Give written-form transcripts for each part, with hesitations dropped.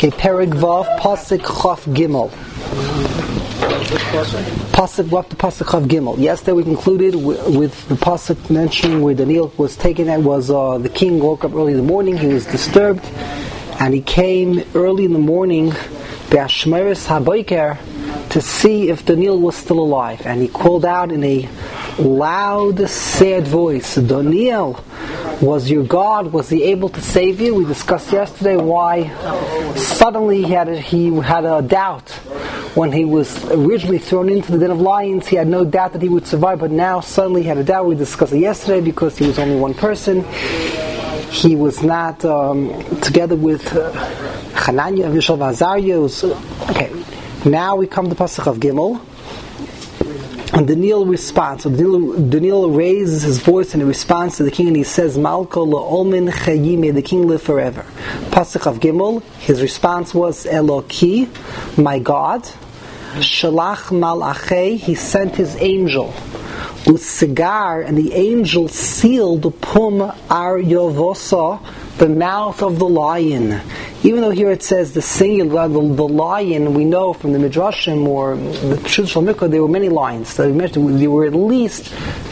Okay, Perek Vav, Pasuk Chaf Gimel. Pasuk, what the Pasuk Chaf Gimel. Yesterday we concluded with the Pasuk mentioning where Daniel was taken. It was the king woke up early in the morning. He was disturbed, and he came early in the morning, Be'ashmeres HaBoiker, to see if Daniel was still alive. And he called out in a loud, sad voice, Daniel, was your God, was he able to save you? We discussed yesterday why suddenly he had a doubt. When he was originally thrown into the den of lions, he had no doubt that he would survive, but now suddenly he had a doubt. We discussed it yesterday because he was only one person. He was not together with Hananiah, Mishael, Azariah. Okay, now we come to Pasuk of Gimel. And Daniel responds. So Daniel raises his voice in response to the king, and he says, Malko la'olmin chayim, may the king live forever. Pasuk of Gimel, his response was, Eloki, my God, Shalach malachei, he sent his angel, Usigar, and the angel sealed Pum ar yovosa, the mouth of the lion. Even though here it says the singular, the lion, we know from the Midrashim or the Shul Mikvah, there were many lions. So there were at least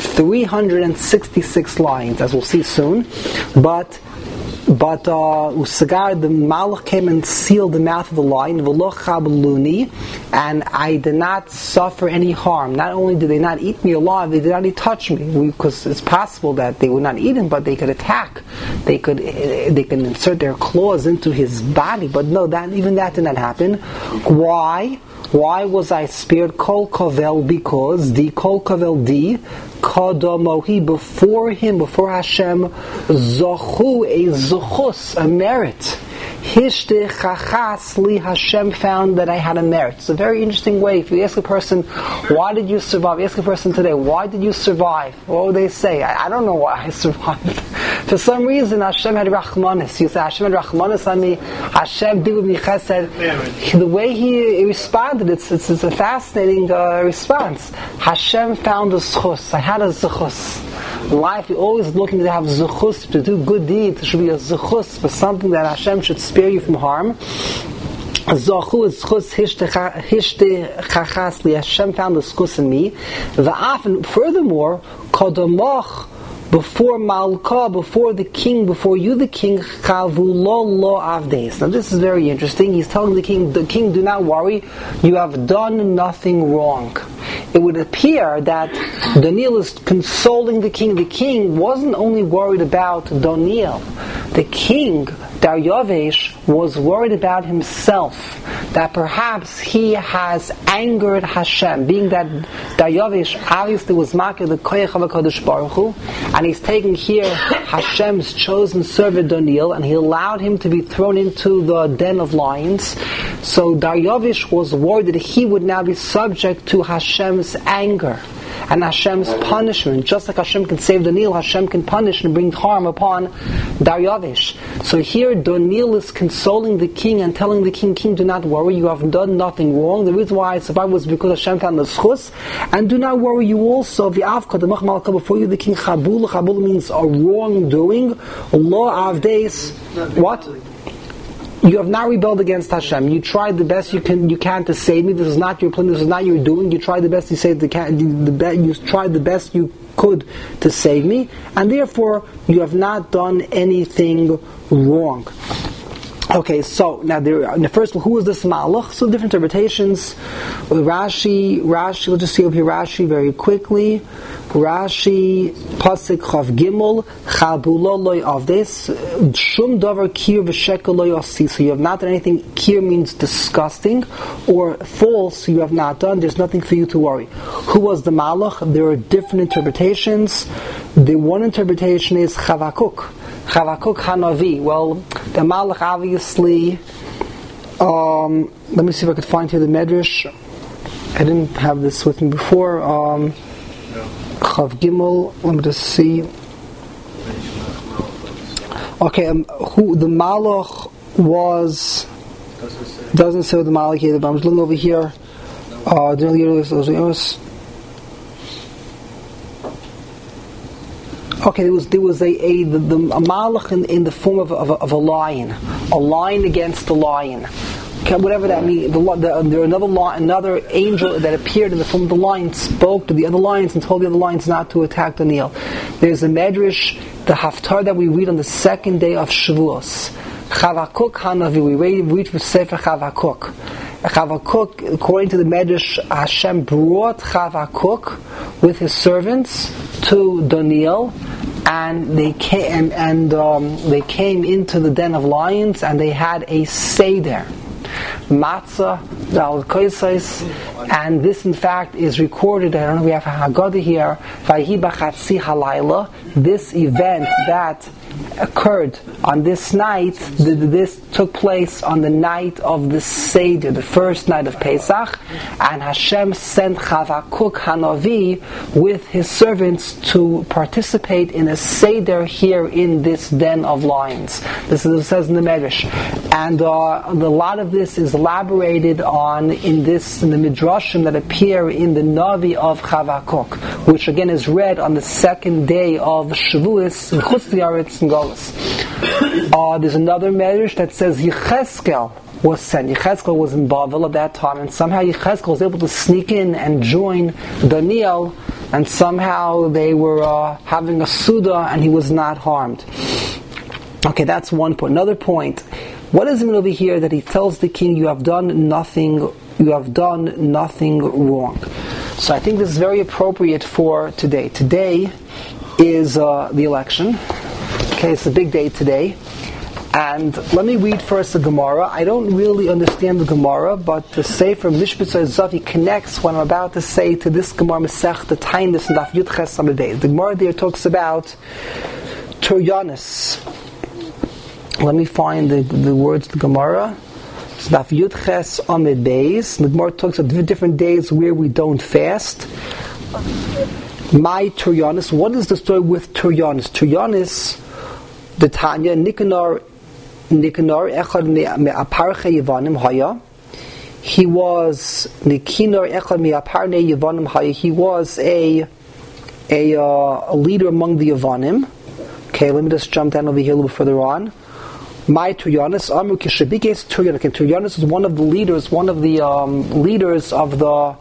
366 lions, as we'll see soon. But Usagar, the Malach came and sealed the mouth of the lion, V'lo chabaluni, and I did not suffer any harm. Not only did they not eat me alive, they did not even touch me, because it's possible that they would not eat him, but they could attack. They could insert their claws into his body, but no, even that did not happen. Why? Why was I spared? Kol kavel, because the kol kavel di Kodomohi, before him, before Hashem, Zochu, a Zochus, a merit. Hishte Chachas li, Hashem found that I had a merit. It's a very interesting way. If you ask a person, why did you survive? Ask a person today, why did you survive? What would they say? I don't know why I survived. For some reason, Hashem had Rachmanis. You say, Hashem had Rachmanis on me. Hashem did with me chesed. The way he responded, it's a fascinating response. Hashem found a Zchus. I had a Zchus. In life, you're always looking to have Zchus, to do good deeds. There should be a Zchus for something that Hashem should spare you from harm. Zochu is chus hishte chachas li. Hashem found the zchus in me. Va'afen, furthermore, kodomoch, before Malka, before the king, before you the king, chavulo lo avdes. Now this is very interesting. He's telling the king, do not worry, you have done nothing wrong. It would appear that Daniel is consoling the king. The king wasn't only worried about Daniel. The king, Daryavesh, was worried about himself, that perhaps he has angered Hashem, being that Daryavesh obviously was makir the koyach of HaKadosh Baruch Hu, and he's taking here Hashem's chosen servant Daniel, and he allowed him to be thrown into the den of lions. So Daryavesh was worried that he would now be subject to Hashem's anger and Hashem's punishment. Just like Hashem can save Daniel, Hashem can punish and bring harm upon Daryavesh. So here Daniel is consoling the king and telling the king, do not worry, you have done nothing wrong. The reason why I survived was because Hashem found the schus. And do not worry, you also, before you the king, Chabul means a wrongdoing. Lo avdes, what? You have not rebelled against Hashem. You tried the best you can to save me. This is not your plan. This is not your doing. You tried the best you tried the best you could to save me, and therefore you have not done anything wrong. Okay, so now in the first, who is this Malach? So different interpretations. Rashi, let's just see over here Rashi very quickly. Rashi, Pasuk Chav Gimel, Chabulo loy avdes, Shum davar kir v'shekel loy asi. So you have not done anything. Kir means disgusting, or false. You have not done. There's nothing for you to worry. Who was the Malach? There are different interpretations. The one interpretation is Chavakuk Hanavi. Well, the Malach obviously. Let me see if I could find here the Medrash. I didn't have this with me before. Chav Gimel. Let me just see. Okay, who the Malach was? Doesn't say what the Malach here, but I'm just looking over here. Okay, there was the malach in the form of a lion against the lion. Okay, whatever that means. There another angel that appeared in the form of the lion spoke to the other lions and told the other lions not to attack Daniel. There's a medrash, the haftar that we read on the second day of Shavuos. Chavakuk Hanavi, we read for Sefer Chavakuk. Chavakuk, according to the Medrash, Hashem brought Chavakuk with his servants to Daniel, and they came they came into the den of lions, and they had a seder, matzah, and this in fact is recorded. I don't know if we have a Haggadah here. Vayhi b'chatzi halayla. This event that occurred on this night, this took place on the night of the Seder, the first night of Pesach, and Hashem sent Chavakuk Hanavi with his servants to participate in a Seder here in this den of lions. This is what it says in the Medrash. And a lot of this is elaborated on in the Midrashim that appear in the Navi of Chavakuk, which again is read on the second day of Shavuos in Chutz Li'aretz and Golus. There's another medrash that says Yecheskel was sent. Yecheskel was in Bavel at that time, and somehow Yecheskel was able to sneak in and join Daniel, and somehow they were having a Suda and he was not harmed. Okay, that's one point. Another point. What does it mean over here that he tells the king, you have done nothing wrong? So I think this is very appropriate for today. Today is the election. Okay, it's a big day today. And let me read first the Gemara. I don't really understand the Gemara, but the Sefer Mishpat Zavi connects what I'm about to say to this Gemara Masech, the Tainus and Daf Yud Ches Amud Beis. The Gemara there talks about Turyanis. Let me find the words of the Gemara. It's Daf Yud Ches Amud Beis. The Gemara talks about different days where we don't fast. My Turyanis. What is the story with Turyanis? Turyanis, the Tanya, Nicanor Echad Me'aparche Yevanim Haya. He was Nicanor Echad Me'aparne Yevanim Haya. He was a leader among the Yevanim. Okay, let me just jump down over here a little further on. My Turyanis, Amru Kishabikes Turyanis. Okay, Turyanis is one of the leaders of the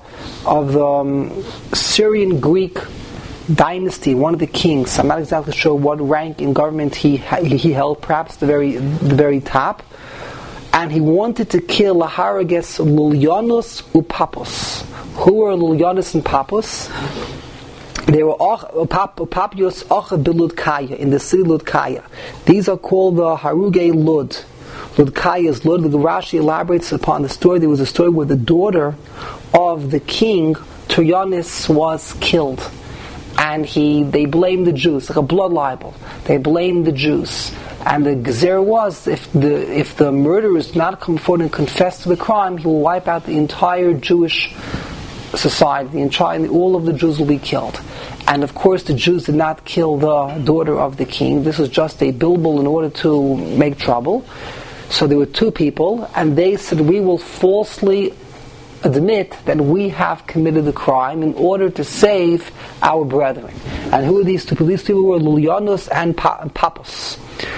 Syrian Greek dynasty, one of the kings. I'm not exactly sure what rank in government he held, perhaps the very top. And he wanted to kill Laharages Lulyanus Upapus. Who were Lulyanus and Papus? They were Papius Ocha Biludkaya, in the city Ludkaya. These are called the Haruge Lud. Ludkaya is Lud. The Rashi elaborates upon the story. There was a story where the daughter of the king, Turyanis, was killed. And they blamed the Jews, like a blood libel. They blamed the Jews. And the gezer was, if the murderers did not come forward and confess to the crime, he will wipe out the entire Jewish society. All of the Jews will be killed. And of course the Jews did not kill the daughter of the king. This was just a bilbil in order to make trouble. So there were two people, and they said, we will falsely admit that we have committed the crime in order to save our brethren. And who are these two people? These two were Lulyanus and Papus.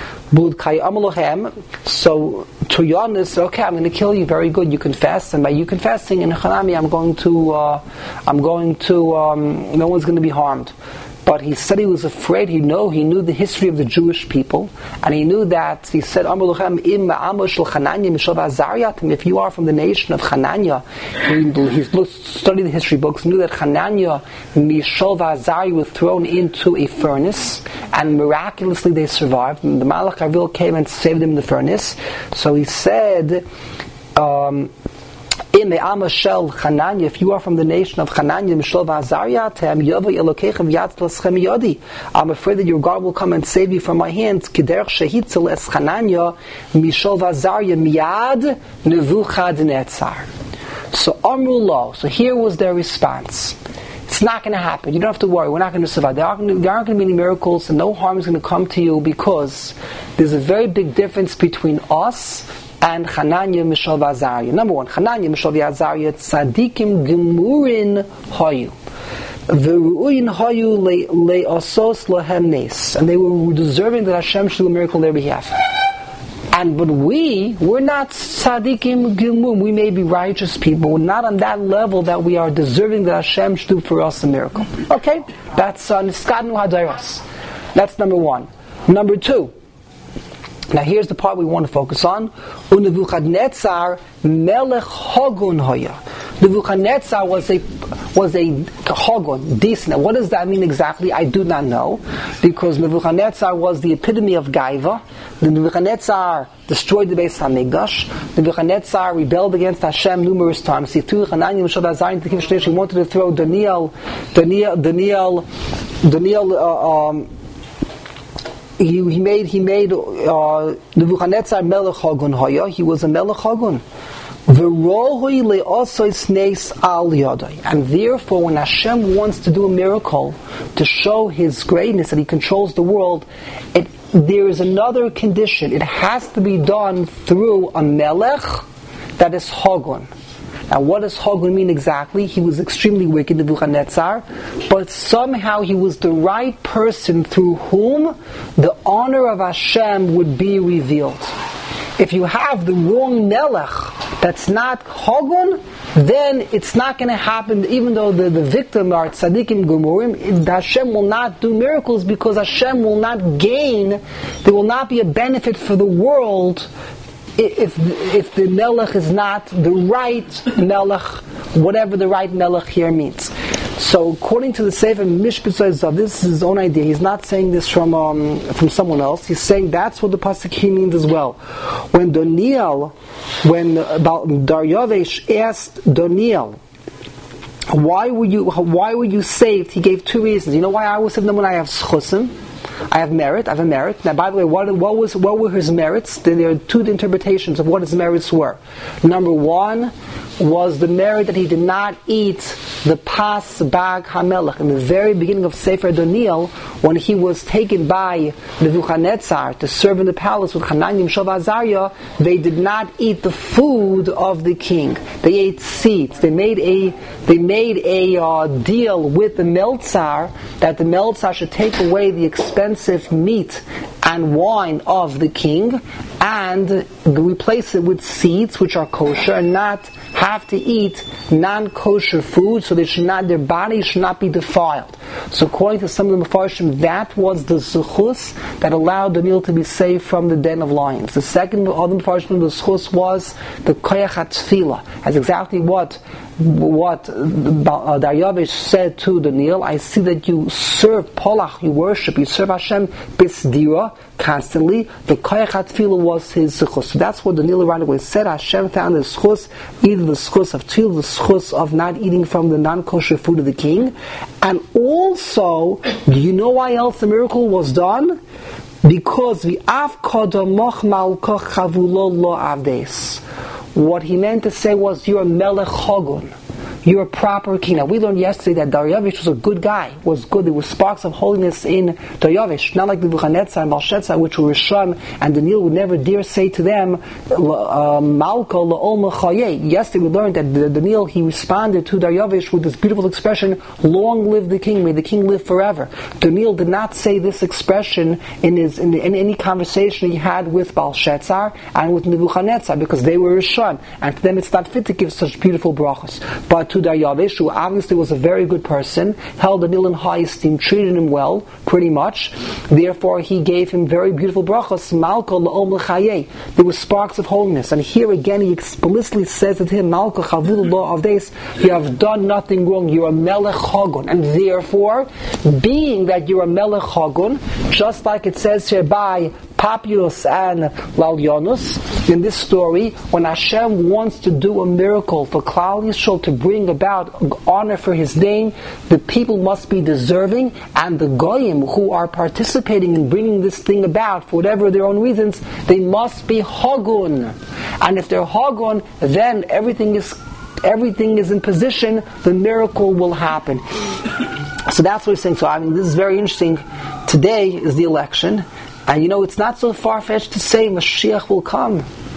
So Turyanis said, okay, I'm going to kill you. Very good, you confess, and by you confessing in Hanami, no one's going to be harmed. But he said he was afraid. He knew the history of the Jewish people, and he knew that. He said, if you are from the nation of Hananiah, he studied the history books, knew that Hananiah, Mishal v'Azariah, was thrown into a furnace, and miraculously they survived. And the Malach Avil came and saved them in the furnace. So he said, if you are from the nation of Hananiah, I'm afraid that your God will come and save you from my hands. So Amrullah, so here was their response. It's not going to happen. You don't have to worry. We're not going to survive. There aren't going to be any miracles, and no harm is going to come to you, because there's a very big difference between us and Hananiah, Mishael, v'Azariah. Number one, Hananiah, Mishael, v'Azariah, tzadikim gemurin hayu. V'ru'uyin hayu le'asos lahem nes, and they were deserving that Hashem should do a miracle on their behalf. But we're not tzaddikim gilmum. We may be righteous people. We're not on that level that we are deserving that Hashem should do for us a miracle. Okay? That's niskadnu hadairos. That's number one. Number two. Now here's the part we want to focus on. Nebuchadnezzar melech hogun hoya. Nebuchadnezzar was a hogun, decent. What does that mean exactly? I do not know, because Nebuchadnezzar was the epitome of gaiva. Nebuchadnezzar destroyed the Beis Hamikdash. Nebuchadnezzar rebelled against Hashem numerous times. He wanted to throw Daniel. He made Nebuchadnezzar melech hagun hoya. He was a melech hagun. And therefore, when Hashem wants to do a miracle to show His greatness, that He controls the world, there is another condition. It has to be done through a melech that is hagun. Now, what does hagun mean exactly? He was extremely wicked, Nebuchadnezzar, but somehow he was the right person through whom the honor of Hashem would be revealed. If you have the wrong melech that's not hagun, then it's not going to happen. Even though the victim are tzaddikim gemurim, Hashem will not do miracles, because Hashem will not gain. There will not be a benefit for the world if the melech is not the right melech, whatever the right melech here means. So, according to the Sefer Mishpat Zav, this is his own idea. He's not saying this from someone else. He's saying that's what the pasuk here means as well. When Daryavesh asked Daniel, why were you saved? He gave two reasons. You know why I was saved? When I have schusim, I have merit. Now, by the way, what were his merits? There are two interpretations of what his merits were. Number one was the merit that he did not eat the pas bag hamelech. In the very beginning of Sefer Daniel, when he was taken by Nebuchadnezzar to serve in the palace with Hananiah, Mishael, Azariah, they did not eat the food of the king. They ate seeds. They made a deal with the Meltzar that the Meltzar should take away the expensive meat and wine of the king and replace it with seeds which are kosher, and not have to eat non-kosher food, so their body should not be defiled. So according to some of the Mefarshim, that was the zuchus that allowed Daniel to be saved from the den of lions. The second of the Mefarshim, the zuchus was the koyach hatfilah, as exactly what Daryavesh said to Daniel. I see that you serve Polach, you worship, you serve Hashem bisdira, constantly. The koyach hatfilah was his zuchus. So that's what Daniel right away said. Hashem found the zuchus, either the zuchus of tefillah, the zuchus of not eating from the non-kosher food of the king. And also, do you know why else the miracle was done? Because what he meant to say was, you're a melech hagun. You're a proper king. Now, we learned yesterday that Daryavesh was a good guy, was good. There were sparks of holiness in Daryavesh, not like Nebuchadnezzar and Belshazzar, which were Rishon, and Daniel would never dare say to them, Malka la'ol mechaye. Yesterday we learned that Daniel, he responded to Daryavesh with this beautiful expression, long live the king, may the king live forever. Daniel did not say this expression in any conversation he had with Belshazzar and with Nebuchadnezzar, because they were Rishon, and to them it's not fit to give such beautiful brachos. But to Daryavesh, who obviously was a very good person, held Daniel in high esteem, treated him well, pretty much. Therefore, he gave him very beautiful brachos. Malka la'ol mechaye. There were sparks of holiness, and here again he explicitly says to him, Malka chavul lo of this. You have done nothing wrong. You're a melech hagun, and therefore, being that you're a melech hagun, just like it says here by Papios and Lalyanus, in this story, when Hashem wants to do a miracle for Klal Yisrael to bring about honor for His name, the people must be deserving, and the Goyim who are participating in bringing this thing about, for whatever their own reasons, they must be Hagun. And if they're Hagun, then everything is in position, the miracle will happen. So that's what we're saying. So this is very interesting. Today is the election. And it's not so far-fetched to say Mashiach will come.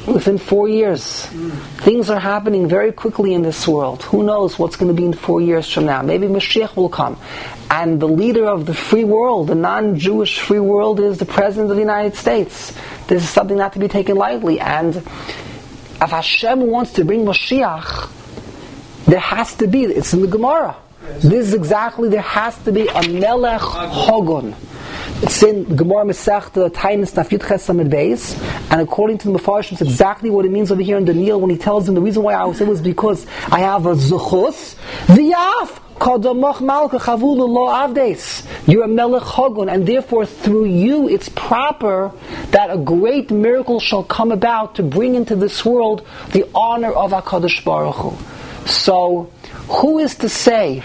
within 4 years. Things are happening very quickly in this world. Who knows what's going to be in 4 years from now? Maybe Mashiach will come. And the leader of the free world, the non-Jewish free world, is the President of the United States. This is something not to be taken lightly. And if Hashem wants to bring Mashiach, there has to be, it's in the Gemara. This is exactly, there has to be a Melech Hogon. It's in Gemara Masechta Tainis Daf Yud Ches Amud Beis, and according to the Mefarshim, it's exactly what it means over here in Daniel when he tells them the reason why I was saying was because I have a Zuchus V'yaf Kadamach Malka Chavulu Lo Avdes. You're a Melech Hogon, and therefore through you it's proper that a great miracle shall come about to bring into this world the honor of HaKadosh Baruch Hu. So, who is to say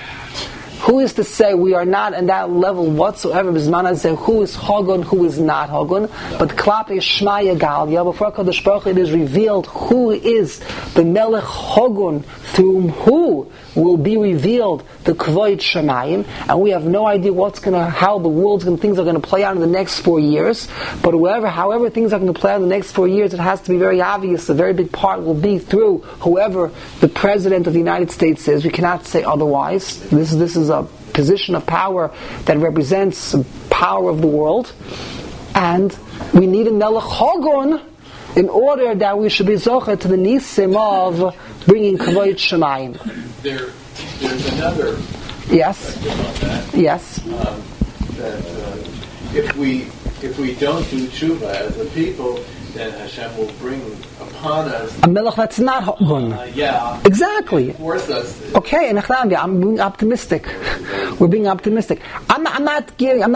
we are not in that level whatsoever? Bismana said, who is Hogon, who is not Hogon? But Klape Shmaya Galia, before HaKadosh Baruch Hu, it is revealed who is the Melech Hogon, through who will be revealed the Kvoid Shemayim, and we have no idea how the world's things are going to play out in the next 4 years. But however things are going to play out in the next 4 years, it has to be very obvious. A very big part will be through whoever the President of the United States is. We cannot say otherwise. This is a position of power that represents the power of the world, and we need a Melech Hogon in order that we should be zocher to the nisim of bringing Kavod Shemayim. There's another yes about that. Yes. That if we don't do tshuva as a people, then Hashem will bring upon us a melech that's not Hogon. Exactly. Force us. Okay, and I'm being optimistic. We're being optimistic. I'm not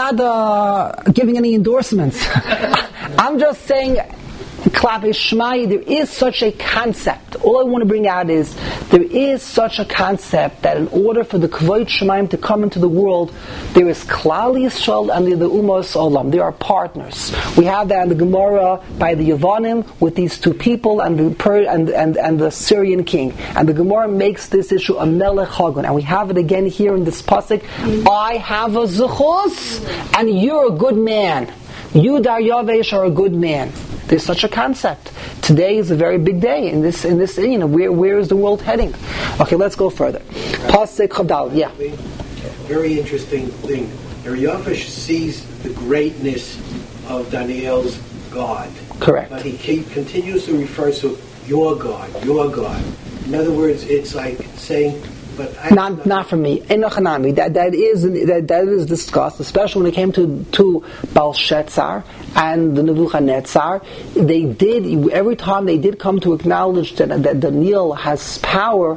giving any endorsements. I'm just saying, Klape Shmai, there is such a concept. All I want to bring out is there is such a concept that in order for the Kvoid Shemaim to come into the world, there is Klal Yisrael and the Umos Olam. They are partners. We have that in the Gemara by the Yavanim with these two people and the Syrian king. And the Gemara makes this issue a Melech Hogon. And we have it again here in this pasuk. I have a Zuchos and you're a good man. You Daryavesh are a good man. There's such a concept. Today is a very big day in this where is the world heading? Okay, let's go further. Pasuk Chavdal, yeah. Very interesting thing. Daryavesh sees the greatness of Daniel's God. Correct. But he continues to refer to your God, your God. In other words, it's like saying, but not for me. That is discussed, especially when it came to Belshazzar and the Nebuchadnezzar. They did, every time they did come to acknowledge that Daniel has power,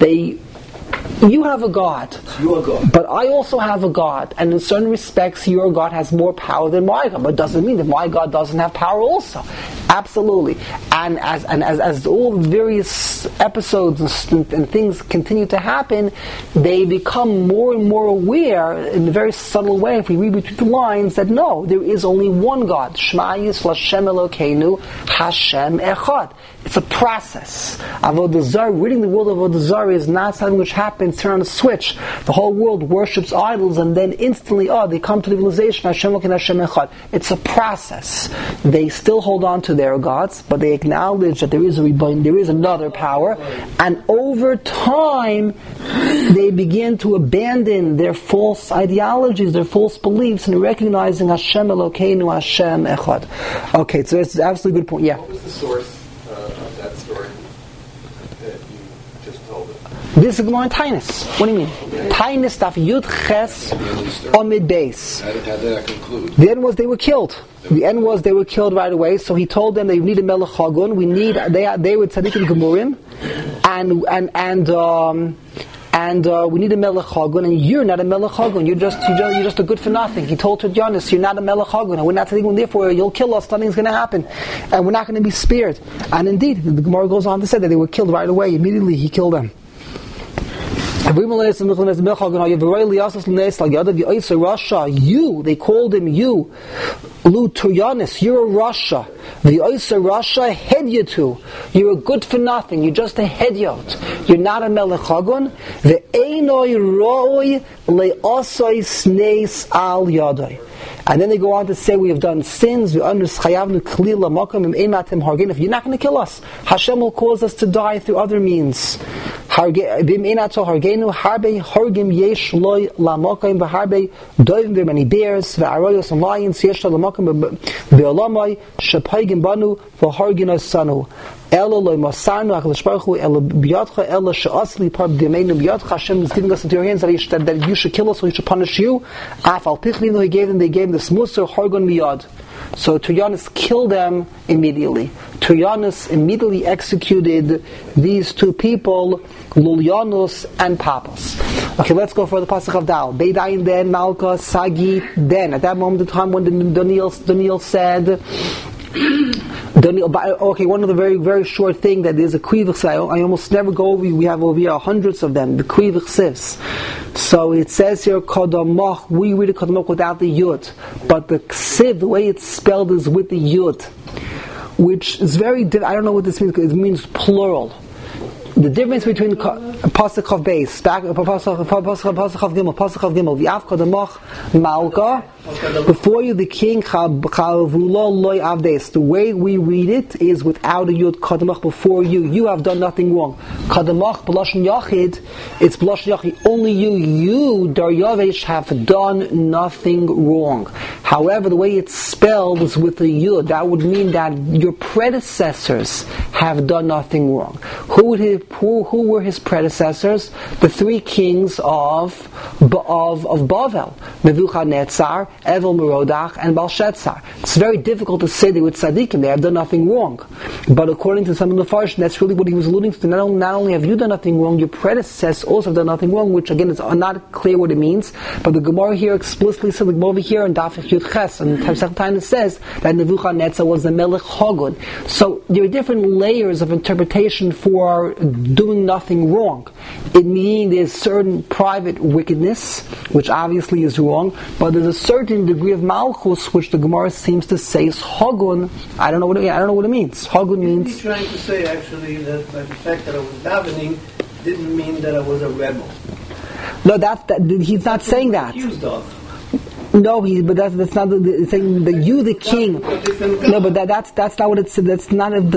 you have a God. It's your God. But I also have a God, and in certain respects your God has more power than my God. But it doesn't mean that my God doesn't have power also. Absolutely. And as all the various episodes and things continue to happen, they become more and more aware in a very subtle way, if we read between the lines, that no, there is only one God. Shema Yisrael Hashem Elokeinu Hashem Echad. It's a process. Avodah Zarah, reading the world of Avodah Zarah is not something which happens, turn on a switch. The whole world worships idols and then instantly, they come to the realization, Hashem Elokeinu Hashem Echad. It's a process. They still hold on to their gods, but they acknowledge that there is another power, and over time, they begin to abandon their false ideologies, their false beliefs, and recognizing Hashem Elokeinu Hashem Echad. Okay, so it's an absolutely good point. Yeah. What was the source of that story that you just told us? This is Gemara in Tainus. What do you mean? Tainus Daf Yud Ches Amud Beis. How did that conclude? The end was they were killed. The end was they were killed right away. So he told them they need a Melech Hagun. They were tzaddikim gemurim, and we need a Melech Hagun. And you're not a Melech Hagun. You're just a good for nothing. He told Tudyanis, you're not a Melech Hagun, and we're not tzaddikim. Therefore, you'll kill us. Nothing's going to happen, and we're not going to be spared. And indeed, the Gemara goes on to say that they were killed right away. Immediately, he killed them. You, they called him you. Lu Turyanis, you're a Rasha. The Oysa Rasha Hedyotu. You're a good for nothing. You're just a Hedyot. You're not a Melech Hagun. The Einoi Roi Le'osoi Sneis Al Yadoi. And then they go on to say, we have done sins. If you're not going to kill us, Hashem will cause us to die through other means. There are many bears, arroyos and lions, Hashem is giving us into your hands that you should kill us or you should punish you. They gave them this Musar Hargon Miyad. So Turyanis killed them immediately. Turyanis immediately executed these two people, Lulyanus and Papas. Okay, let's go for the Pasuk of Dal. Beidayin den, Malka, Sagi den. At that moment in time when Daniel said, one of the very, very short thing that is a Krivich. I almost never go over. We have over here hundreds of them. The Krivich Sivs. So it says here Kodamach. We read it Kodamach without the Yud, but the Ksiv, the way it's spelled, is with the Yud, which is very. I don't know what this means. It means plural. The difference between Pasuk of Beis, Pasuk of Gimel, V'av Kodamach Malka. Before you, the king, the way we read it is without a Yud, Kadamach, before you. You have done nothing wrong. Kadamach, B'lashon Yachid, it's B'lashon Yachid, only you, Daryavesh, have done nothing wrong. However, the way it's spelled is with a Yud. That would mean that your predecessors have done nothing wrong. Who were his predecessors? The three kings of Bavel, Nebuchadnezzar, Evel Merodach, and Belshazzar. It's very difficult to say that with tzaddikim they have done nothing wrong. But according to some of the Farshim, that's really what he was alluding to. Not only have you done nothing wrong, your predecessors also have done nothing wrong, which again is not clear what it means. But the Gemara here explicitly said, the Gemara over here in Daf Yud Ches, and the time it says that Nebuchadnezzar was the Melech Hagun. So there are different layers of interpretation for doing nothing wrong. It means there's certain private wickedness, which obviously is wrong, but there's a certain degree of malchus, which the Gemara seems to say is Hagun. I don't know what it means. Hagun means. He's trying to say actually that by the fact that I was davening didn't mean that I was a rebel. No, he's not saying that. Accused of. No, but that's not saying that you, the king. No, but that's not what it says. Does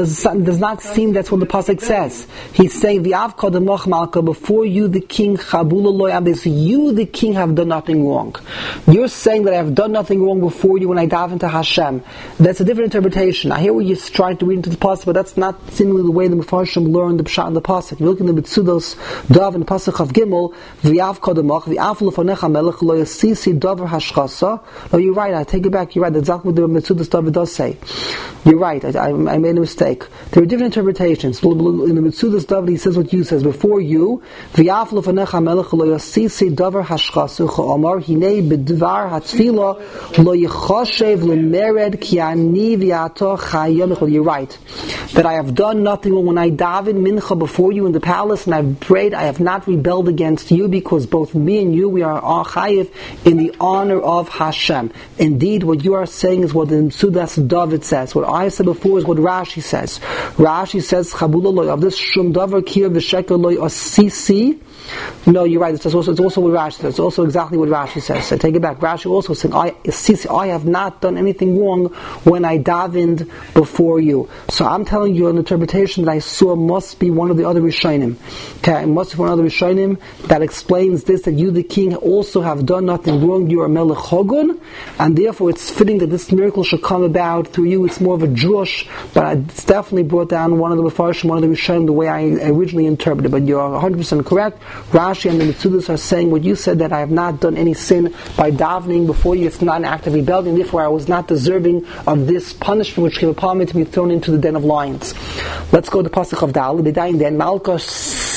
not seem that's what the pasuk says. He's saying V'av Kodamach Malka, before you, the king, Chabula Lo Yamdes. You, the king, have done nothing wrong. You're saying that I have done nothing wrong before you when I dive into Hashem. That's a different interpretation. I hear what you're trying to read into the pasuk, but that's not seemingly the way the Mefarshim learned the pshat in the pasuk. You look in the Mitzudos Dav in the pasuk of Gimel, V'av Kodamach V'av Lefanecha Melech Lo Yasisi Davar Hashchas. No, you're right. I take it back. You're right. That's exactly what the Mitzudas David does say. You're right. I made a mistake. There are different interpretations. In the Mitzudas David, he says what you says. Before you, V'yaf lefanecha melech lo yasisi davar hashchasu cha'omar hinei b'dvar hatfila lo yichoshev l'mered ki ani v'yato chayom. You're right. That I have done nothing wrong when I daven mincha before you in the palace and I've prayed. I have not rebelled against you because both me and you, we are chayiv in the honor of Hashem. Indeed, what you are saying is what the Mitzudas David says. What I said before is what Rashi says. Rashi says, Chabula loy of this shum davar kir v'sheker loy osisi. No, you're right. It's also what Rashi says. It's also exactly what Rashi says. So take it back. Rashi also saying, I have not done anything wrong when I davened before you. So I'm telling you an interpretation that I saw must be one of the other Rishonim. Okay, it must be one of the Rishonim that explains this, that you, the king, also have done nothing wrong. You are Melech Hagun, and therefore it's fitting that this miracle should come about through you. It's more of a Drush, but it's definitely brought down one of the Mefarshim, one of the Rishonim, the way I originally interpreted. But you're 100% correct. Rashi and the Mitzudas are saying what you said, that I have not done any sin by davening before you. It's not an act of rebellion. Therefore, I was not deserving of this punishment which came upon me to be thrown into the den of lions. Let's go to Pasuk of Dal. Then Malka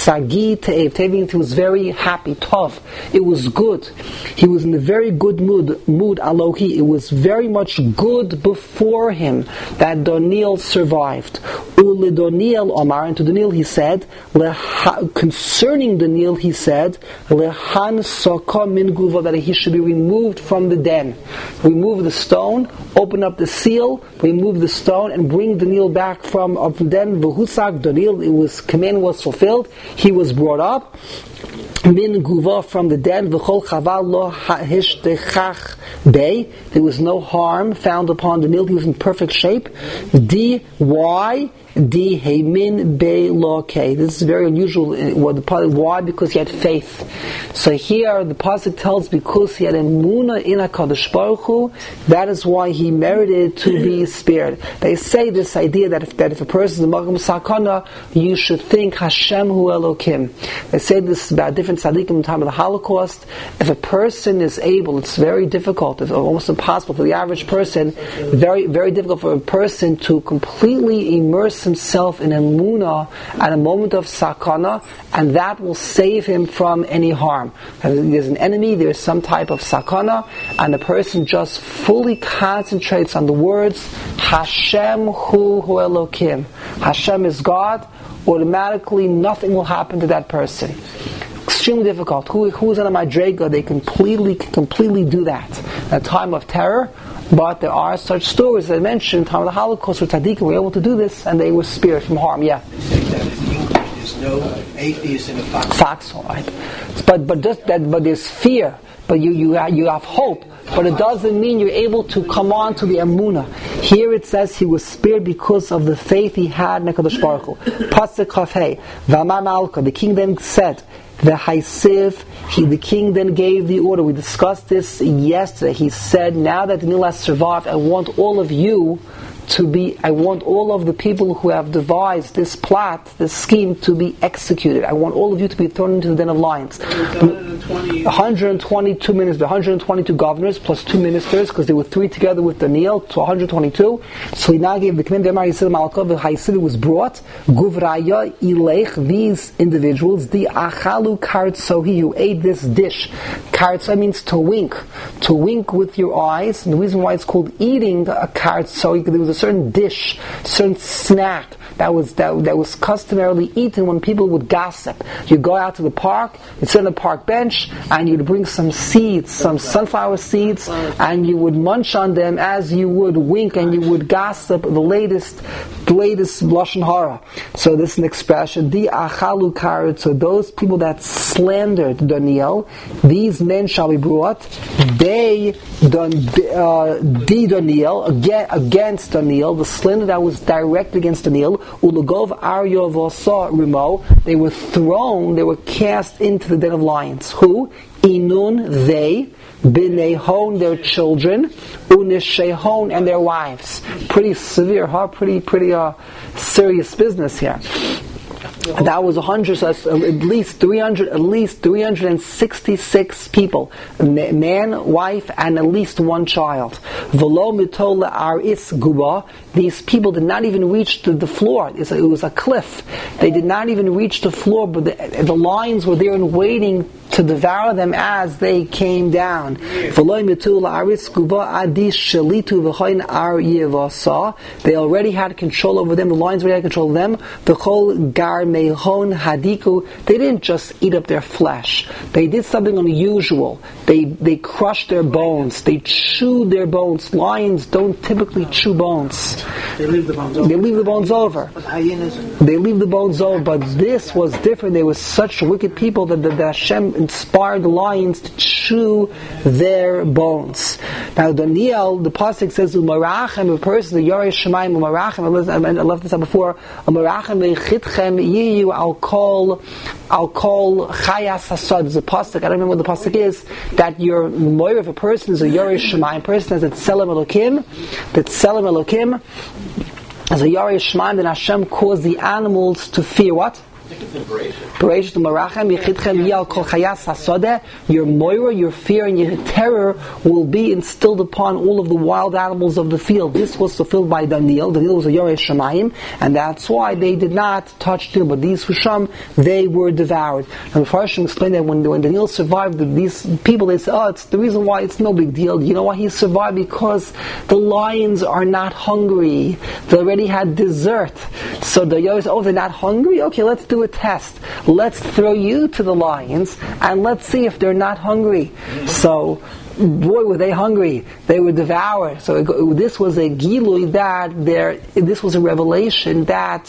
Sagi Te'ev. Te'ev means he was very happy, tov. It was good. He was in a very good mood Alohi. It was very much good before him that Daniel survived. Ule Daniel Omar, and to Daniel he said, concerning Daniel he said, Lehan Saka Min Guva, that he should be removed from the den. Remove the stone, open up the seal, remove the stone, and bring Daniel back from the den. V'husak Daniel, command was fulfilled. He was brought up. Min guva, from the den. V'chol chaval lo hishtechach bei. There was no harm found upon Daniel. He was in perfect shape. Why? Di heimin bei lo kei. This is very unusual. Why? Because he had faith. So here the pasuk tells, because he had emunah in HaKadosh Baruch Hu, that is why he merited to be spared. They say this idea that if a person is in Magam Sakana, you should think Hashem Hu Elokim. They say this about different tzaddikim in the time of the Holocaust. If a person is able, it's very difficult, it's almost impossible for the average person, very, very difficult for a person to completely immerse himself in emunah at a moment of sakana, and that will save him from any harm. There's an enemy, there's some type of sakana, and the person just fully concentrates on the words Hashem Hu Elokim. Hashem is God. Automatically nothing will happen to that person. Extremely difficult. Who's on a madrega? They completely do that in a time of terror. But there are such stories that I mentioned in the time of the Holocaust where tzaddikim were able to do this and they were spared from harm. Yeah. They say that in English there's no atheist in a foxhole. Foxhole, right? But there's fear. But you have hope. But it doesn't mean you're able to come on to the emunah. Here it says he was spared because of the faith he had in HaKadosh Baruch Hu. Pasuk Chafhei. V'amar Malka. The king then said, the king then gave the order. We discussed this yesterday. He said, now that Daniel has survived, I want all of the people who have devised this plot, this scheme, to be executed. I want all of you to be thrown into the den of lions. 122 ministers, 122 governors plus 2 ministers, because there were 3 together with Daniel, to 122. So he now gave the command. The Haisidah was brought. Guvraya Ilech, these individuals, the Achalu Kartsohi, who ate this dish. Kartsohi means to wink with your eyes. And the reason why it's called eating a Kartsohi, there was a certain dish, certain snack that was customarily eaten when people would gossip. You go out to the park, you'd sit on the park bench, and you'd bring some seeds, some sunflower seeds, and you would munch on them as you would wink, and you would gossip the latest lashon hara. So this is an expression, di achalu karet. So those people that slandered Daniel, these men shall be brought. They Daniel against Daniel, the slander that was directed against Daniel. Ulugov Aryo Vosa Rimo. They were thrown, they were cast into the den of lions. Who? Inun, they. Binehon, their children. Unishehon, and their wives. Pretty severe, huh? Pretty serious business here. That was 100, so that's at least 366 people, man, wife, and at least 1 child. Velo mitola aris guba. These people did not even reach the floor. It was a cliff. They did not even reach the floor, but the lions were there and waiting to devour them as they came down. They already had control over them. The lions already had control of them. They didn't just eat up their flesh. They did something unusual. They crushed their bones. They chewed their bones. Lions don't typically chew bones. They leave the bones over. They leave the bones over. But hyenas. They leave the bones over. But this was different. They were such wicked people that Hashem inspired the lions to chew their bones. Now Daniel, the pasuk says, "Umarachem," a person, the Yorei Shemayim, Umarachem. I left this out before. Umarachem veichitchem yiyu. I'll call Chayas Hasad. There's a pasuk. I don't remember what the pasuk is. That your moyer of a person is a Yorei Shemayim. Person has a Tselem Elokim. The Tselem Elokim as a Yorei Shemayim. Then Hashem caused the animals to fear what? The Your moira, your fear, and your terror will be instilled upon all of the wild animals of the field. This was fulfilled by Daniel. Daniel was a Yoreh Shamayim, and that's why they did not touch Daniel. But these Husham, they were devoured. And the Farshim explained that when Daniel survived, these people, they said, it's the reason why it's no big deal. You know why he survived? Because the lions are not hungry. They already had dessert. So the Yoreh said, they're not hungry? Okay, let's do a test. Let's throw you to the lions, and let's see if they're not hungry. So, boy, were they hungry. They were devoured. So this was a gilui this was a revelation that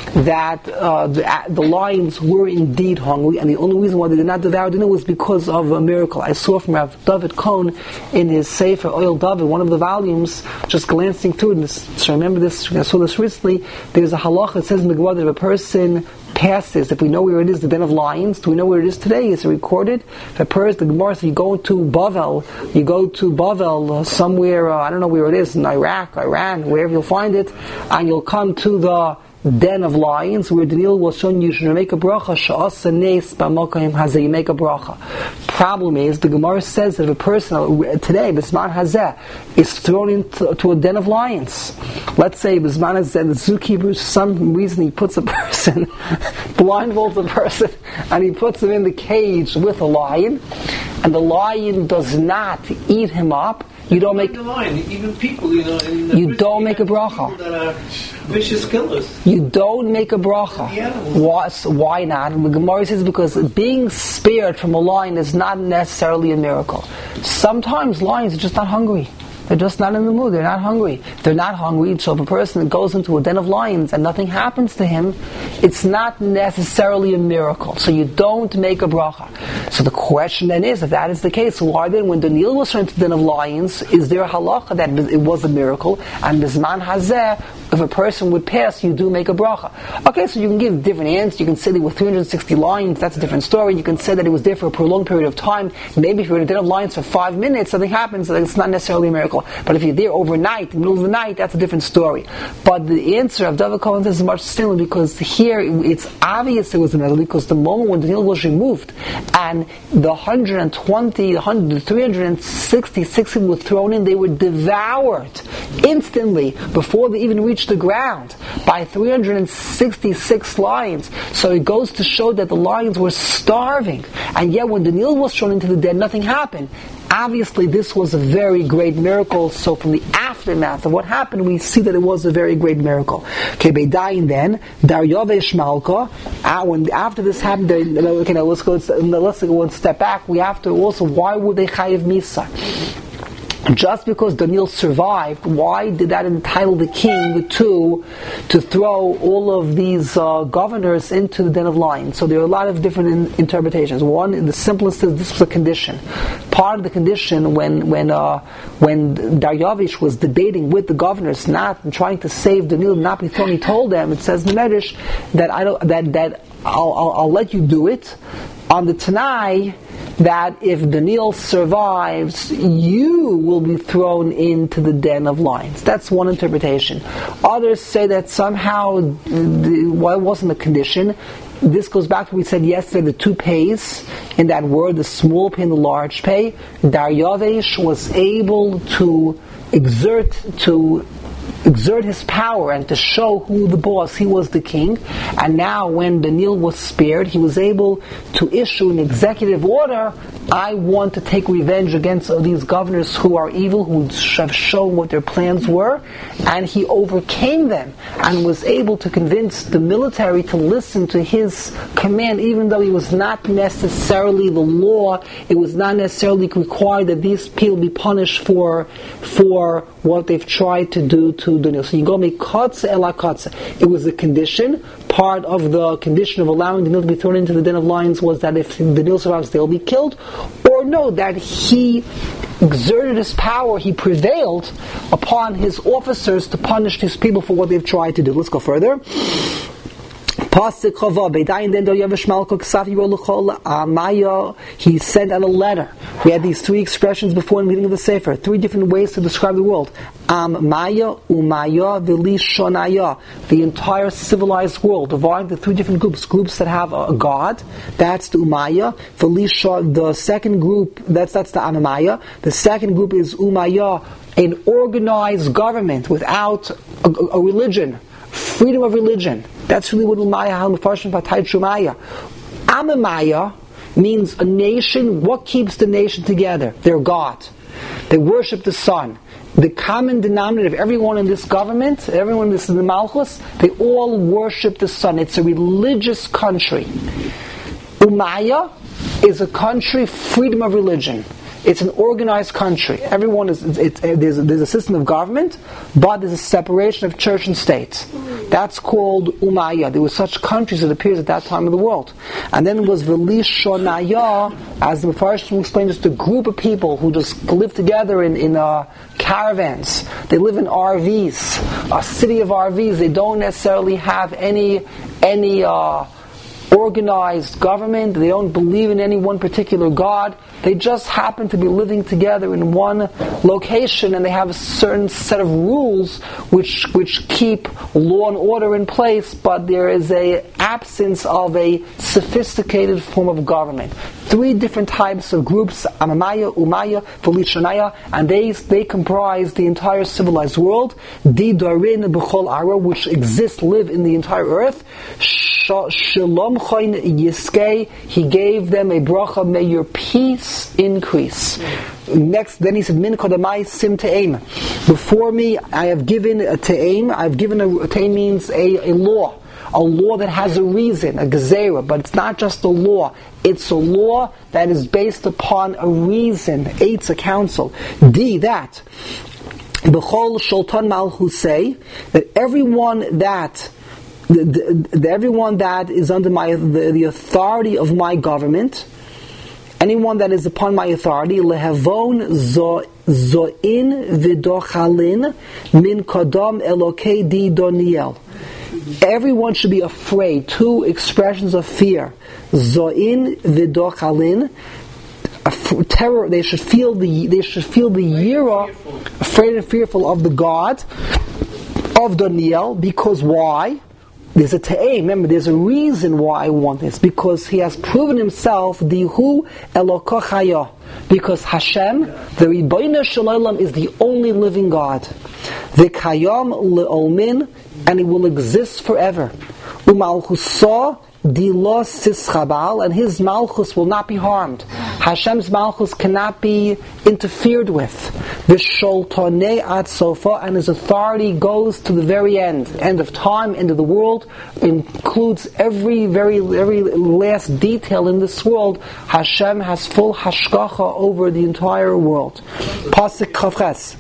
the lions were indeed hungry, and the only reason why they did not devour dinner was because of a miracle. I saw from Rav David Cohn in his Sefer Oil David, one of the volumes, just glancing through it, so I remember this, I saw this recently, there's a halacha that says in the Gemara that if a person passes, if we know where it is, the den of lions, do we know where it is today? Is it recorded? If a person, the Gemara says, you go to Bavel somewhere, I don't know where it is, in Iraq, Iran, wherever you'll find it, and you'll come to the den of lions, where Daniel was shown you should make a bracha, sha'asa nes b'mokayim hazeh, you make a bracha. Problem is, the Gemara says that if a person today, Bisman Hazeh, is thrown into a den of lions, let's say Bisman Hazeh, the zookeeper, for some reason he puts a person, blindfolds a person, and he puts him in the cage with a lion, and the lion does not eat him up, you don't make the lion, even people, you don't make a bracha. That are vicious killers. You don't make a bracha. Why not? And the Gemara says because being spared from a lion is not necessarily a miracle. Sometimes lions are just not hungry. They're just not in the mood. They're not hungry. They're not hungry. So if a person goes into a den of lions and nothing happens to him, it's not necessarily a miracle. So you don't make a bracha. So the question then is, if that is the case, why then when Daniel was thrown into the den of lions, is there a halacha that it was a miracle? And Bisman Hazeh, if a person would pass, you do make a bracha. Okay, so you can give different answers. You can say there were 360 lions. That's a different story. You can say that it was there for a prolonged period of time. Maybe if you're in a den of lions for 5 minutes, something happens, so it's not necessarily a miracle. But if you're there overnight, in the middle of the night, that's a different story. But the answer of David Cohen is much simpler, because here it's obvious it was a miracle, because the moment when Daniel was removed and the 366 people were thrown in, they were devoured instantly before they even reached the ground by 366 lions. So it goes to show that the lions were starving, and yet when Daniel was thrown into the den, nothing happened. Obviously, this was a very great miracle. So, from the aftermath of what happened, we see that it was a very great miracle. Okay, Beidayin then, Daryavesh Malka. After this happened, let's go one step back. We have to also, why would they chayiv misa? Just because Daniel survived, why did that entitle the king to throw all of these governors into the den of lions? So there are a lot of different interpretations. One, the simplest is this was a condition. Part of the condition when Daryavish was debating with the governors, not trying to save Daniel, not be thrown, he told them, it says in the Medrash, that I'll let you do it on the Tanai that if Daniel survives, you will be thrown into the den of lions. That's one interpretation. Others say that somehow, it wasn't a condition. This goes back to what we said yesterday, the two pays in that word, the small pay and the large pay. Daryavesh was able to exert his power and to show who the boss, he was the king. And now when Daniel was spared, he was able to issue an executive order. I want to take revenge against these governors who are evil, who have shown what their plans were. And he overcame them and was able to convince the military to listen to his command, even though he was not necessarily the law. It was not necessarily required that these people be punished for what they've tried to do to Daniel. So you go make kotze ela kotze. It was a condition. Part of the condition of allowing Daniel to be thrown into the den of lions was that if Daniel survives, they'll be killed. Or no, that he exerted his power, he prevailed upon his officers to punish his people for what they've tried to do. Let's go further. Pasuk Chava, Beidayin den Daryavish Malko K'saf Yiro L'chol Amaya. He sent out a letter. We had these three expressions before in the beginning of the Sefer. Three different ways to describe the world. Maya, Umaya, Vilishonaya. The entire civilized world, divided into three different groups. Groups that have a god, that's the Umaya. Vilisha, the second group, that's the Amamaya. The second group is Umaya, an organized government without a religion. Freedom of religion. That's really what Umaya HaMefarshim Patay Shumaya. Amamaya means a nation. What keeps the nation together? Their God. They worship the sun. The common denominator of everyone in this government, everyone in the Malchus, they all worship the sun. It's a religious country. Umaya is a country, freedom of religion. It's an organized country. Everyone is. There's a system of government, but there's a separation of church and state. That's called Umaya. There were such countries, it appears, at that time of the world. And then it was Vilishonaya, as the Mepharshim explained, just a group of people who just live together in caravans. They live in RVs, a city of RVs. They don't necessarily have any organized government. They don't believe in any one particular god. They just happen to be living together in one location, and they have a certain set of rules which keep law and order in place, but there is an absence of a sophisticated form of government. Three different types of groups, Amamaya, Umaya, Vilishonaya, and they comprise the entire civilized world. Di Darin B'chol Ara, which live in the entire earth. Shalom Choin Yiskei, he gave them a bracha, may your peace increase. Next, then he said, Min Kodamai Sim Te'em. Before me, I have given a Te'em. I've given a Te'em means a law. A law that has a reason, a gezerah, but it's not just a law. It's a law that is based upon a reason. It's a counsel. That B'chol Sholtan Malchusei, that everyone that is under the authority of my government, anyone that is upon my authority, lehavon zo'in v'dochalin min kodam elokei di doniel. Everyone should be afraid. Two expressions of fear: zo'in v'dochalin. Terror. They should feel the yira, afraid and fearful of the God of Doniel. Because why? There's a te'eh. Remember, there's a reason why I want this. Because he has proven himself, Dihu Elokochaya. Because Hashem, the Ribono Shel Olam, is the only living God. V'kayam le'olmin, and it will exist forever. Umalchusa Dilo Sischabal, and his Malchus will not be harmed. Hashem's Malchus cannot be interfered with. V'sholtonei ad sofa, and his authority goes to the very end of time, end of the world, includes every last detail in this world. Hashem has full hashgacha over the entire world. Pasuk Chavches.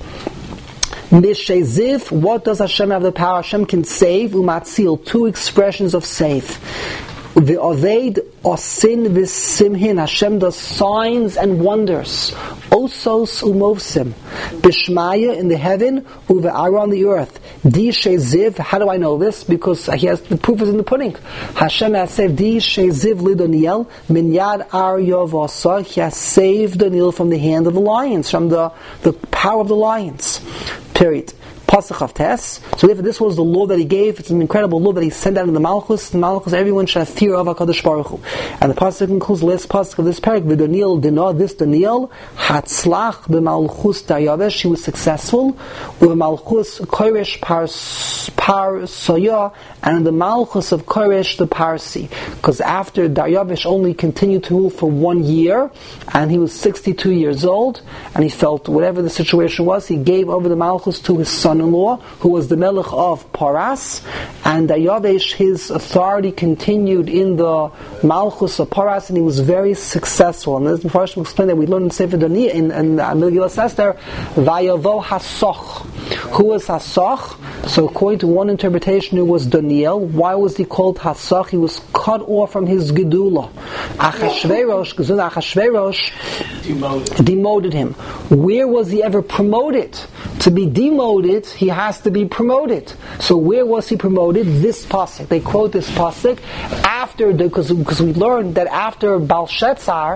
Misheziv, what does Hashem have the power? Hashem can save, umatzil, two expressions of save. V'oveid osin v'simhin, Hashem does signs and wonders. Osos umovsim, bishmaya in the heaven, uve'ara on the earth. Di sheziv, how do I know this? Because the proof is in the pudding. Hashem has saved Di sheziv lidoniel, min yad ar yovasa, he has saved Daniel from the hand of the lions, from the power of the lions. Period. Pasuk of Tes. So therefore, this was the law that he gave. It's an incredible law that he sent out in the Malchus. The Malchus, everyone should have fear of HaKadosh Baruch Hu. And the Pasuk includes the last Pasuk of this parak. V'Daniel dina, this Daniel, hatzlach b'Malchus Daryavish, he was successful. U'Malchus Koresh par Soya, and in the Malchus of Koresh the Parsi. Because after Daryavish only continued to rule for 1 year, and he was 62 years old, and he felt whatever the situation was, he gave over the Malchus to his son-in-law, who was the Melech of Paras, and Daryavish, his authority continued in the Malchus of Paras, and he was very successful. And as the Mepharshim explained that we learned in Sefer Daniel, in Megillas Esther, Vayavo Hasoch. Who was Hasoch? So according to one interpretation, it was Daniel. Why was he called Hasoch? He was cut off from his Gedula. Achashverosh demoted him. Where was he ever promoted? To be demoted, he has to be promoted. So where was he promoted? This pasuk. They quote this pasuk because we learned that after Belshazzar,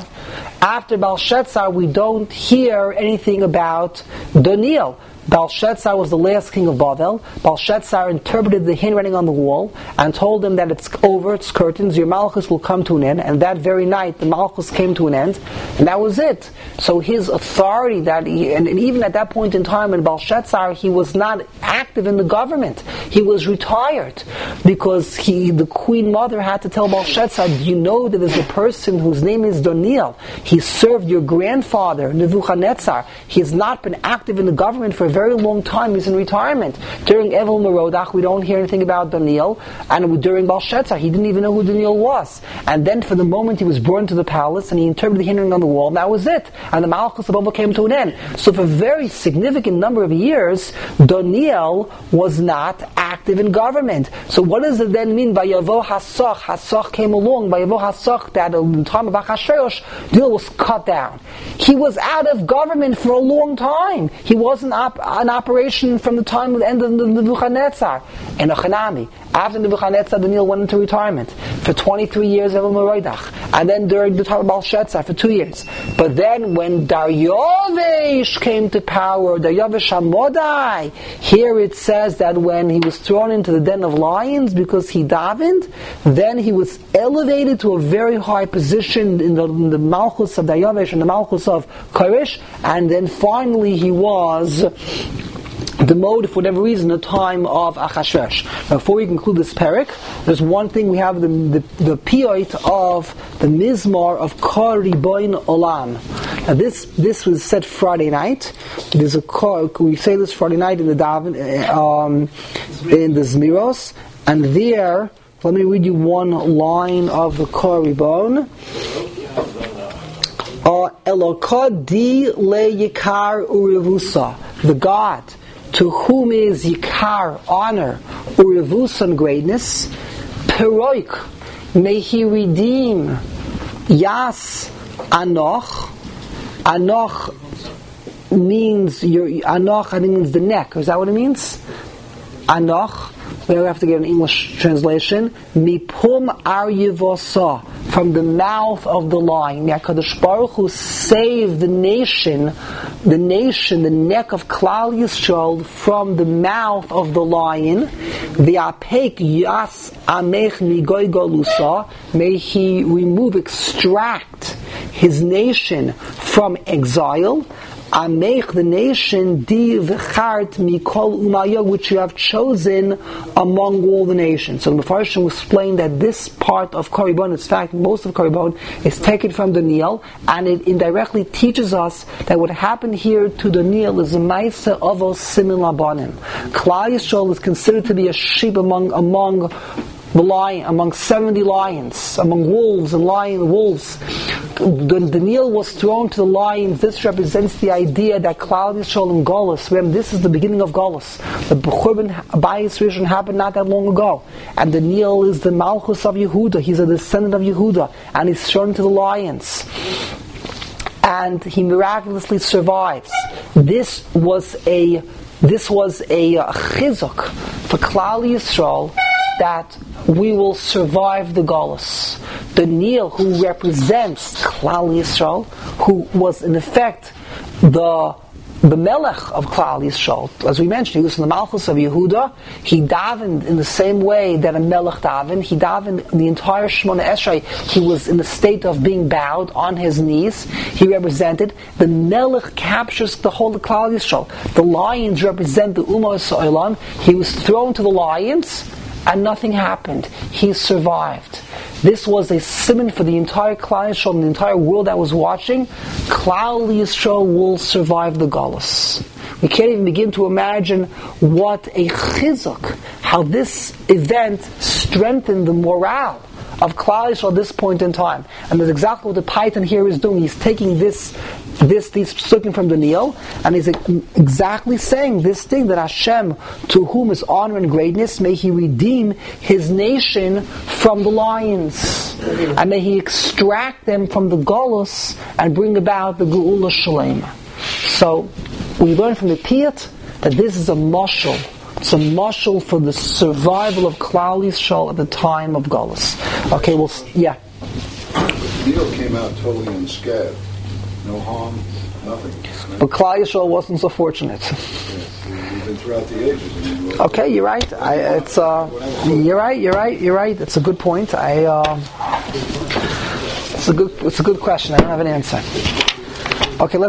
we don't hear anything about Daniel. Belshazzar was the last king of Bavel. Belshazzar interpreted the handwriting on the wall and told him that it's over, it's curtains, your Malchus will come to an end. And that very night, the Malchus came to an end, and that was it. So his authority, and even at that point in time in Belshazzar, he was not active in the government. He was retired because the queen mother had to tell Belshazzar, do you know that there's a person whose name is Daniel? He served your grandfather, Nebuchadnezzar. He has not been active in the government for a very long time. He's in retirement. During Evel Merodach, we don't hear anything about Daniel, and during Belshazzar, he didn't even know who Daniel was. And then for the moment he was brought into the palace, and he interpreted the handwriting on the wall, and that was it. And the Malchus of Bavel came to an end. So for a very significant number of years, Daniel was not active in government. So what does it then mean? Vayavo Hasach. Hasach came along. Vayavo Hasach, that in the time of Achashverosh, Daniel was cut down. He was out of government for a long time. He wasn't an operation from the time of the end of Nebuchadnezzar. And Achanami, after Nebuchadnezzar, Daniel went into retirement for 23 years of Merodach, and then during the time of Belshazzar for 2 years. But then when Daryavesh came to power, Daryavesh Hamodai, here it says that when he was thrown into the den of lions because he davened, then he was elevated to a very high position in the Malchus of Daryavesh and the Malchus of Koresh, and then finally he was demoted for whatever reason the time of Achashverosh. Before we conclude this parak, there's one thing. We have the piyot of the Mizmor of Kol Riboin Olam. Now this was said Friday night. There's we say this Friday night in the Daven in the Zmiros, and there, let me read you one line of the Kol Ribon. Elokad di le yikar urevusa, the God to whom is yikar, honor, urevusa, and greatness, peroik, may he redeem, yas anoch. Anoch means anoch, I think means the neck. Is that what it means? Anoch. We have to get an English translation. Mipum ar yivosa, from the mouth of the lion. HaKadosh Baruch Hu saved the nation, the neck of Klal Yisrael from the mouth of the lion. V'apek yas amech migoy golusa, may he extract his nation from exile. Amech, the nation, di v'chart mikol umaya, which you have chosen among all the nations. So the Mepharshim explained that this part of Koribon, in fact, most of Koribon, is taken from Daniel, and it indirectly teaches us that what happened here to Daniel is a ma'aseh avos simin labanim. Klal Yisrael is considered to be a sheep among the lion, among 70 lions, among wolves and wolves. When Daniel was thrown to the lions, this represents the idea that Klal Yisrael and Golus, remember, this is the beginning of Golus. The B'churban Bayis Rishon happened not that long ago. And Daniel is the Malchus of Yehuda. He's a descendant of Yehuda. And he's thrown to the lions. And he miraculously survives. This was a chizuk for Klal Yisrael, that we will survive the Golus. Daniel, who represents Klal Yisrael, who was in effect the Melech of Klal Yisrael, as we mentioned, he was in the Malchus of Yehuda. He davened in the same way that a Melech davened. He davened the entire Shemona Esrei. He was in the state of being bowed on his knees. He represented. The Melech captures the whole of Klal Yisrael. The lions represent the Ummah Ha'olam. He was thrown to the lions, and nothing happened. He survived. This was a simon for the entire Klal Yisrael and the entire world that was watching. Klal Yisrael will survive the Golus. We can't even begin to imagine what a chizuk, how this event strengthened the morale of Klal Yisrael at this point in time. And that's exactly what the Python here is doing. He's taking these psukim from Daniel, and he's exactly saying this thing, that Hashem, to whom is honor and greatness, may he redeem his nation from the lions, and may he extract them from the Golus and bring about the Geula Shalem. So we learn from the Piyut that this is a mashal. It's a mashal for the survival of Klal Yisrael at the time of Galus. Okay, well, yeah. The needle came out totally unscathed. No harm, nothing. Right? But Klal Yisrael wasn't so fortunate. Yes, we've been throughout the ages. Okay, you're right. You're right. It's a good point. It's a good question. I don't have an answer. Okay, let's